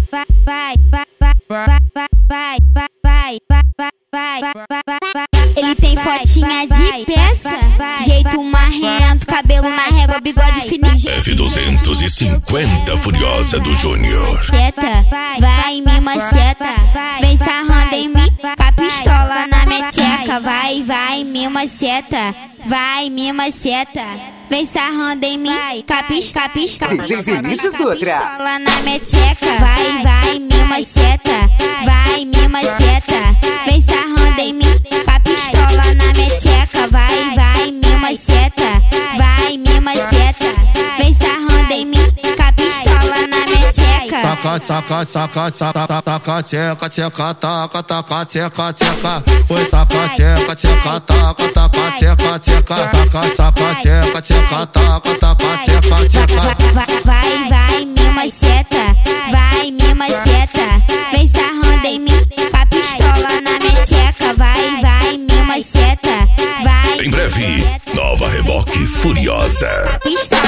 Ele tem fotinha de peça, jeito marrento, cabelo na régua, bigode fininho. F250 Furiosa do Júnior. Vai me maceta, vem sarrando em mim, com a pistola na minha tcheca. Vai me maceta, vai me maceta, vem sarrando em mim, com a pistola na minha tcheca. Vai me maceta, vai me maceta, vem sarrando em mim, com a pistola na minha tcheca. Vai me maceta, vai me maceta, vem sarrando em mim, com a pistola na minha tcheca. Taca, taca, taca, taca, taca, tcheca, tcheca, taca, taca, tcheca, tcheca. Oi, taca, tcheca, tcheca, taca, taca, tcheca, tcheca. Taca, taca, tcheca, tcheca, taca, taca, tcheca, tcheca. Vai me maceta, vai me maceta, vem sarrando em mim, com a pistola na minha tcheca. Vai me maceta, vai. Em breve, nova Reboque Furiosa.